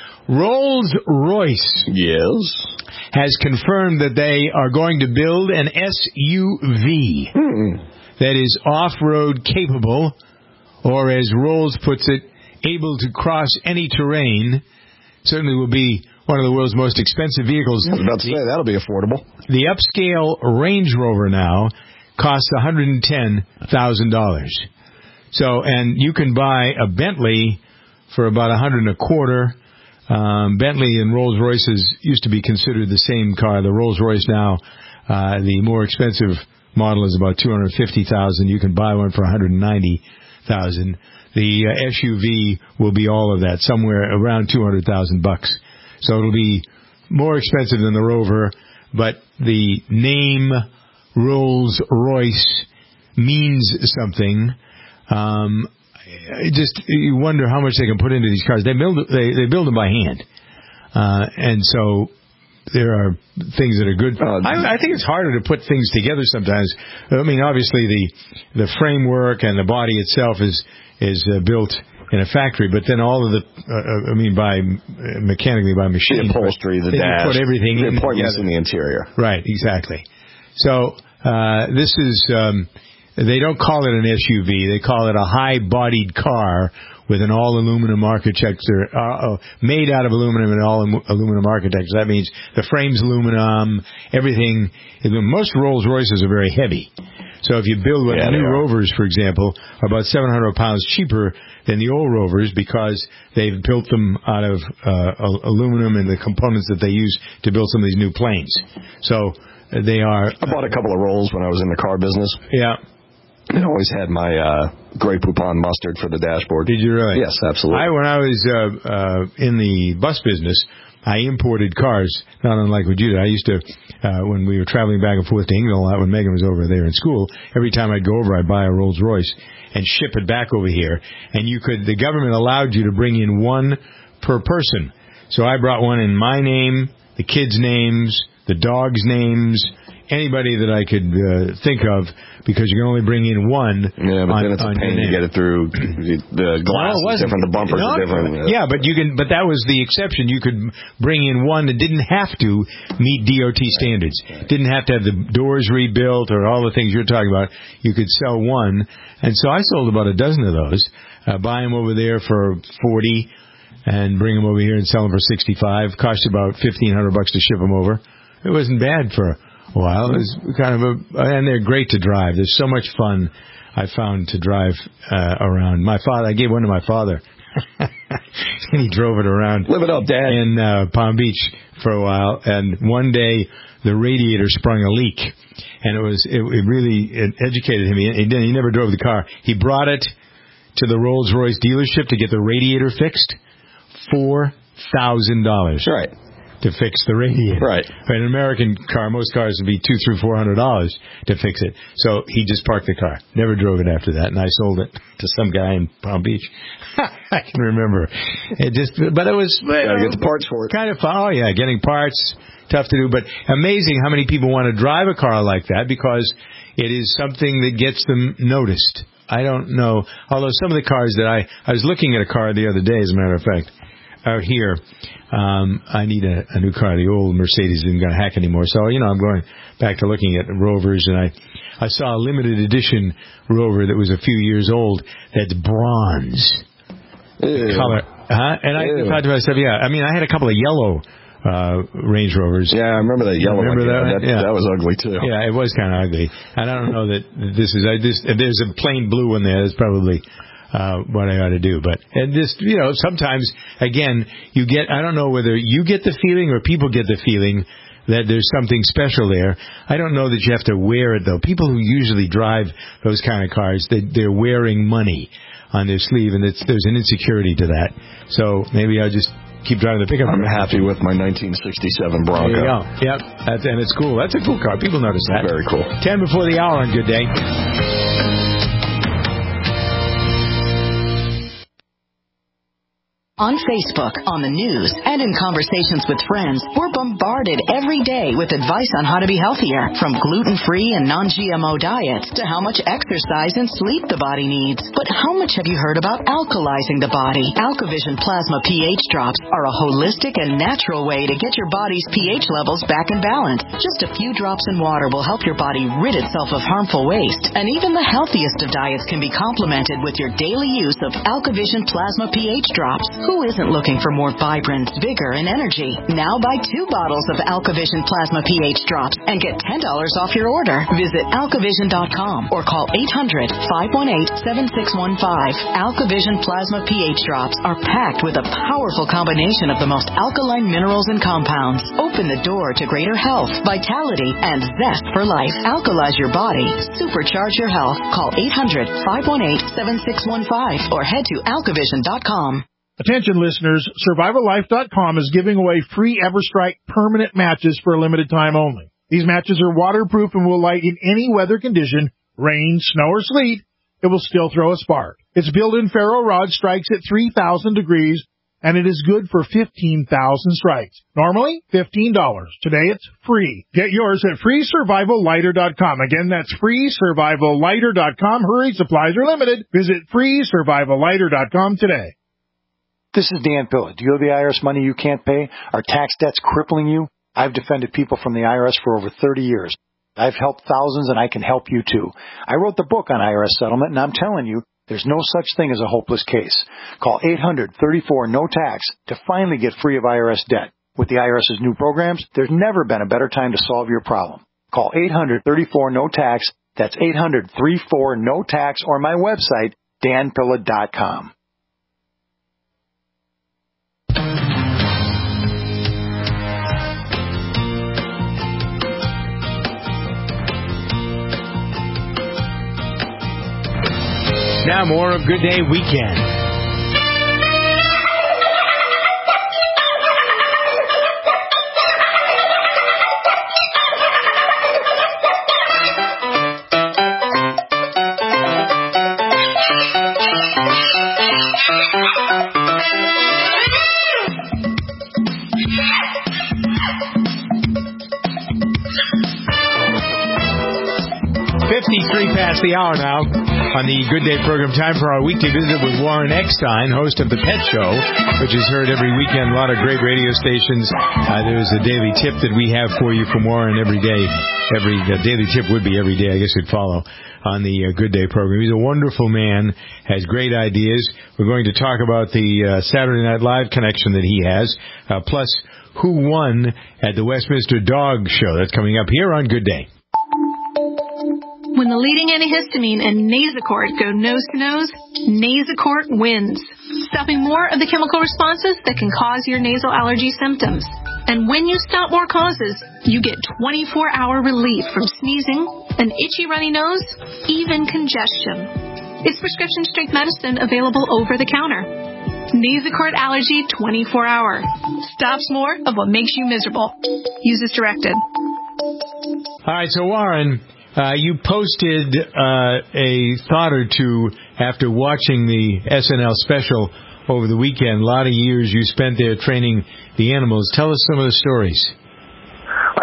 Rolls-Royce yes. has confirmed that they are going to build an S U V hmm. that is off-road capable, or as Rolls puts it, able to cross any terrain. Certainly will be one of the world's most expensive vehicles. I was about to say, that'll be affordable. The upscale Range Rover now costs one hundred ten thousand dollars. So, and you can buy a Bentley for about a hundred and a quarter. Um, Bentley and Rolls-Royces used to be considered the same car. The Rolls-Royce now, uh, the more expensive model is about two hundred fifty thousand dollars. You can buy one for one hundred ninety thousand dollars. The uh, S U V will be all of that, somewhere around two hundred thousand bucks. So it'll be more expensive than the Rover, but the name Rolls-Royce means something. Um, just you wonder how much they can put into these cars. They build they they build them by hand, uh, and so there are things that are good. I, I think it's harder to put things together sometimes. I mean, obviously the the framework and the body itself is is uh, built in a factory, but then all of the uh, I mean by uh, mechanically by machine. The upholstery, the dash, put everything the in appointments together. in the interior. Right, exactly. So uh, this is. Um, They don't call it an S U V. They call it a high-bodied car with an all-aluminum architecture, uh, uh, made out of aluminum and all-aluminum architecture. That means the frame's aluminum, everything. Most Rolls-Royces are very heavy. So if you build one, yeah, the new Rovers, for example, are about seven hundred pounds cheaper than the old Rovers because they've built them out of uh, aluminum and the components that they use to build some of these new planes. So they are... I bought a couple of Rolls when I was in the car business. Yeah. I always had my uh, Grey Poupon mustard for the dashboard. Did you really? Yes, absolutely. I, when I was uh, uh, in the bus business, I imported cars, not unlike what you did. I used to, uh, when we were traveling back and forth to England a lot, when Megan was over there in school, every time I'd go over, I'd buy a Rolls Royce and ship it back over here. And you could, the government allowed you to bring in one per person. So I brought one in my name, the kids' names, the dogs' names, anybody that I could uh, think of, because you can only bring in one. Yeah, but on, then it's a pain to get it through. The glass no, is different, the bumpers no, are different. Yeah, but you can. But that was the exception. You could bring in one that didn't have to meet D O T standards. Didn't have to have the doors rebuilt or all the things you're talking about. You could sell one, and so I sold about a dozen of those. Uh, buy them over there for forty, and bring them over here and sell them for sixty-five. Cost you about fifteen hundred bucks to ship them over. It wasn't bad for a while. It was kind of a, and they're great to drive. There's so much fun I found to drive uh, around. My father, I gave one to my father, and he drove it around. Live it up, Dad. In uh, Palm Beach for a while, and one day the radiator sprung a leak, and it was it, it really it educated him. He, he didn't. He never drove the car. He brought it to the Rolls-Royce dealership to get the radiator fixed. Four thousand dollars. Right. To fix the radiator. Right. An American car, most cars would be two through four hundred dollars to fix it. So he just parked the car. Never drove it after that, and I sold it to some guy in Palm Beach. I can remember. It just, but it was. Gotta get the parts for it. Kind of fun. Oh yeah, getting parts, tough to do, but amazing how many people want to drive a car like that because it is something that gets them noticed. I don't know. Although some of the cars that I I was looking at a car the other day, as a matter of fact. Out here, um, I need a, a new car. The old Mercedes isn't going to hack anymore. So, you know, I'm going back to looking at Rovers, and I, I saw a limited edition Rover that was a few years old that's bronze Ew. color. Huh? And I Ew. thought to myself, yeah, I mean, I had a couple of yellow uh, Range Rovers. Yeah, I remember that yellow remember one. That? That, Yeah. that was ugly, too. Yeah, it was kind of ugly. And I don't know that this is, I just, if there's a plain blue one there, that's probably uh, what I ought to do. But, and this, you know, sometimes, again, you get, I don't know whether you get the feeling or people get the feeling that there's something special there. I don't know that you have to wear it, though. People who usually drive those kind of cars, they, they're wearing money on their sleeve, and it's, there's an insecurity to that. So maybe I'll just keep driving the pickup. I'm happy with my nineteen sixty-seven Bronco. There you go. Yep, that's, and it's cool. That's a cool car. People notice that. Very cool. Ten before the hour on Good Day. On Facebook, on the news, and in conversations with friends, we're bombarded every day with advice on how to be healthier, from gluten-free and non-G M O diets to how much exercise and sleep the body needs. But how much have you heard about alkalizing the body? AlkaVision Plasma pH drops are a holistic and natural way to get your body's pH levels back in balance. Just a few drops in water will help your body rid itself of harmful waste. And even the healthiest of diets can be complemented with your daily use of AlkaVision Plasma pH drops. Who isn't looking for more vibrance, vigor, and energy? Now buy two bottles of AlkaVision Plasma pH drops and get ten dollars off your order. Visit alkavision dot com or call eight hundred, five one eight, seven six one five. AlkaVision Plasma pH drops are packed with a powerful combination of the most alkaline minerals and compounds. Open the door to greater health, vitality, and zest for life. Alkalize your body. Supercharge your health. Call eight hundred, five one eight, seven six one five or head to alkavision dot com. Attention listeners, survival life dot com is giving away free EverStrike permanent matches for a limited time only. These matches are waterproof and will light in any weather condition, rain, snow, or sleet. It will still throw a spark. Its built-in ferro rod strikes at three thousand degrees, and it is good for fifteen thousand strikes. Normally, fifteen dollars. Today, it's free. Get yours at free survival lighter dot com. Again, that's free survival lighter dot com. Hurry, supplies are limited. Visit free survival lighter dot com today. This is Dan Pilla. Do you owe the I R S money you can't pay? Are tax debts crippling you? I've defended people from the I R S for over thirty years. I've helped thousands, and I can help you too. I wrote the book on I R S settlement, and I'm telling you, there's no such thing as a hopeless case. Call eight hundred, thirty-four, no tax to finally get free of I R S debt. With the IRS's new programs, there's never been a better time to solve your problem. Call eight hundred, thirty-four, no tax. That's eight hundred, thirty-four, no tax, or my website, dan pilla dot com. Now more of Good Day Weekend. fifty-three past the hour now on the Good Day program. Time for our weekly visit with Warren Eckstein, host of The Pet Show, which is heard every weekend. A lot of great radio stations. Uh, there's a daily tip that we have for you from Warren every day. Every uh, daily tip would be every day, I guess it'd follow, on the uh, Good Day program. He's a wonderful man, has great ideas. We're going to talk about the uh, Saturday Night Live connection that he has, uh, plus who won at the Westminster Dog Show. That's coming up here on Good Day. When the leading antihistamine and Nasacort go nose-to-nose, Nasacort wins, stopping more of the chemical responses that can cause your nasal allergy symptoms. And when you stop more causes, you get twenty-four hour relief from sneezing, an itchy runny nose, even congestion. It's prescription strength medicine available over the counter. Nasacort Allergy twenty-four hour. Stops more of what makes you miserable. Use as directed. All right, so Warren, Uh, you posted uh, a thought or two after watching the S N L special over the weekend. A lot of years you spent there training the animals. Tell us some of the stories. I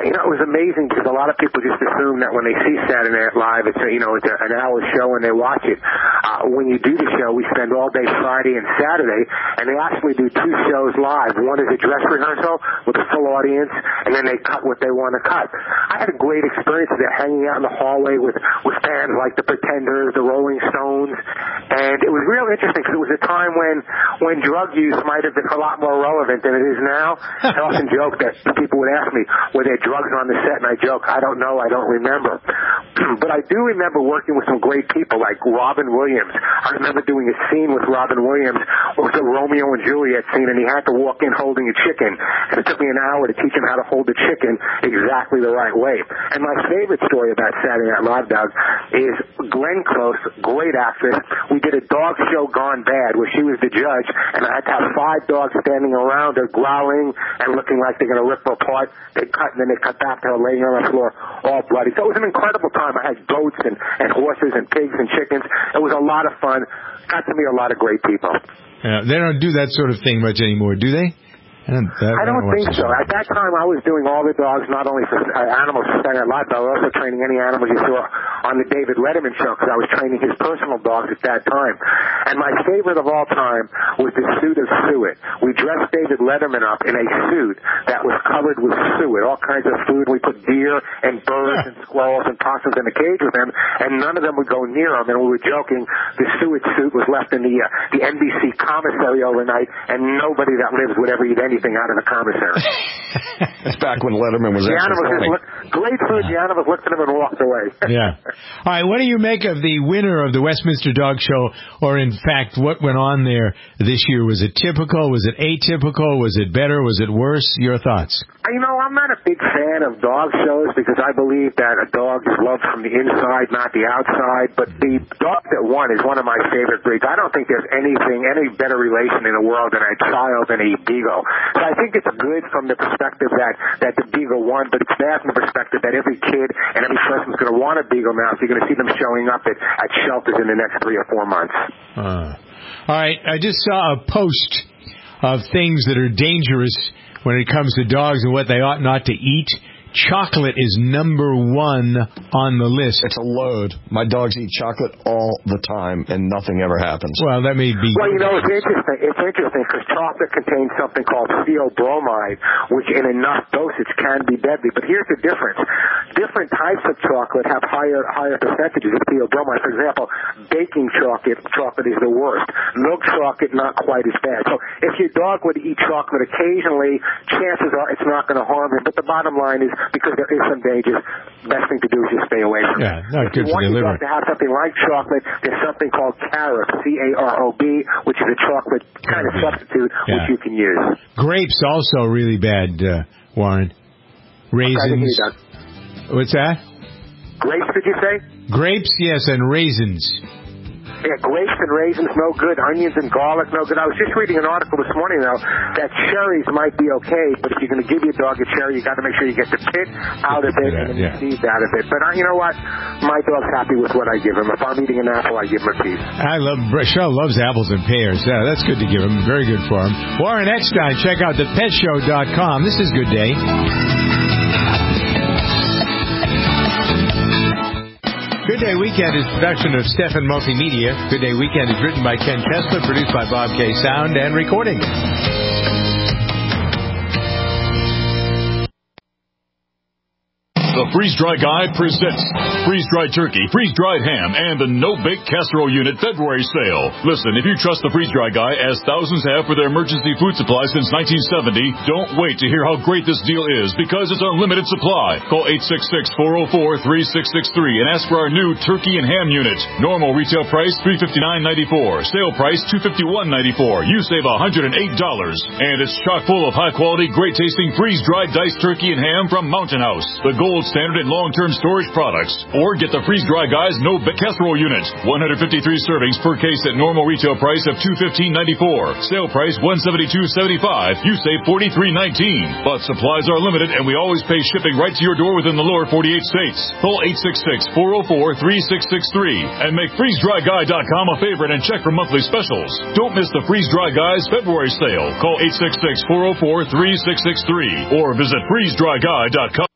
Uh, you know, it was amazing because a lot of people just assume that when they see Saturday Night Live, it's a, you know, it's a, an hour show and they watch it. Uh, when you do the show, we spend all day Friday and Saturday, and they actually do two shows live. One is a dress rehearsal with a full audience, and then they cut what they want to cut. I had a great experience there, hanging out in the hallway with, with bands like the Pretenders, the Rolling Stones, and it was real interesting because it was a time when, when drug use might have been a lot more relevant than it is now. I often joke that people would ask me, were there drugs on the set? And I joke, I don't know, I don't remember. But I do remember working with some great people like Robin Williams. I remember doing a scene with Robin Williams. It was a Romeo and Juliet scene, and he had to walk in holding a chicken. And it took me an hour to teach him how to hold the chicken exactly the right way. And my favorite story about Saturday Night Live, Doug, is Glenn Close, great actress. We did a dog show Gone Bad where she was the judge, and I had to have five dogs standing around her growling and looking like they're going to rip her apart. They cut, and then they cut back to her laying on the floor all bloody. So it was an incredible time. I had goats and, and horses and pigs and chickens. It was a lot of fun. Got to meet a lot of great people. Yeah, they don't do that sort of thing much anymore, do they? I don't, that, I don't, I don't think so. At that time, I was doing all the dogs, not only for uh, animals for Saturday Night Live, but I was also training any animals you saw on the David Letterman show because I was training his personal dogs at that time. And my favorite of all time was the suit of suet. We dressed David Letterman up in a suit that was covered with suet, all kinds of food. We put deer and birds and squirrels and possums in a cage with him, and none of them would go near him. And we were joking, the suet suit was left in the uh, the N B C commissary overnight, and nobody that lives would ever eat anything out of the commissary. That's back when Letterman was the actually animals just looked, great food. The animals looked at him and walked away. Yeah. All right. What do you make of the winner of the Westminster Dog Show, or in fact, what went on there this year? Was it typical? Was it atypical? Was it better? Was it worse? Your thoughts? You know, I'm not a big fan of dog shows because I believe that a dog is loved from the inside, not the outside. But the dog that won is one of my favorite breeds. I don't think there's anything, any better relation in the world than a child and a beagle. So I think it's good from the perspective that, that the beagle won, but it's bad from the perspective that every kid and every person's going to want a beagle now. So you're going to see them showing up at, at shelters in the next three or four months. Uh, all right. I just saw a post of things that are dangerous when it comes to dogs and what they ought not to eat. Chocolate is number one on the list. It's a load. My dogs eat chocolate all the time, and nothing ever happens. Well, that may be... Well, you know, it's interesting. It's interesting because chocolate contains something called theobromide, which in enough dosage can be deadly. But here's the difference. Different types of chocolate have higher higher percentages of theobromide. For example, baking chocolate chocolate is the worst. Milk chocolate, not quite as bad. So if your dog would eat chocolate occasionally, chances are it's not going to harm him. But the bottom line is, because there is some dangers, best thing to do is just stay away from yeah, it. Not if good you want for the your liver. dog to have something like chocolate, there's something called carob, C A R O B, which is a chocolate kind of substitute yeah. which you can use. Grapes also really bad, uh, Warren. Raisins. Okay, What's that? Grapes, did you say? Grapes, yes, and raisins. Yeah, grapes and raisins, no good. Onions and garlic, no good. I was just reading an article this morning, though, that cherries might be okay, but if you're going to give your dog a cherry, you got to make sure you get the pit out of it yeah, and the yeah. seeds out of it. But uh, you know what? My dog's happy with what I give him. If I'm eating an apple, I give him a piece. I love, Cheryl loves apples and pears. Yeah, that's good to give him. Very good for him. Warren Eckstein, check out the pet show dot com. This is Good Day. Good Day Weekend is a production of Stefan Multimedia. Good Day Weekend is written by Ken Kessler, produced by Bob K. Sound, and recording. The Freeze-Dry Guy presents Freeze-Dried Turkey, Freeze-Dried Ham, and the No-Bake Casserole Unit February Sale. Listen, if you trust the Freeze-Dry Guy, as thousands have for their emergency food supply since nineteen seventy, don't wait to hear how great this deal is, because it's unlimited supply. Call eight six six, four oh four, three six six three and ask for our new Turkey and Ham Unit. Normal retail price three hundred fifty-nine dollars and ninety-four cents. Sale price two hundred fifty-one dollars and ninety-four cents. You save one hundred eight dollars. And it's chock full of high-quality, great-tasting freeze-dried diced turkey and ham from Mountain House, the gold standard in long-term storage products. Or get the Freeze-Dry Guy's No-Bake Casserole Unit. one hundred fifty-three servings per case at normal retail price of two hundred fifteen dollars and ninety-four cents. Sale price one hundred seventy-two dollars and seventy-five cents. You save forty-three dollars and nineteen cents. But supplies are limited, and we always pay shipping right to your door within the lower forty-eight states. Call eight six six, four oh four, three six six three and make freeze dry guy dot com a favorite and check for monthly specials. Don't miss the Freeze-Dry Guy's February sale. Call eight six six, four oh four, three six six three or visit freeze dry guy dot com.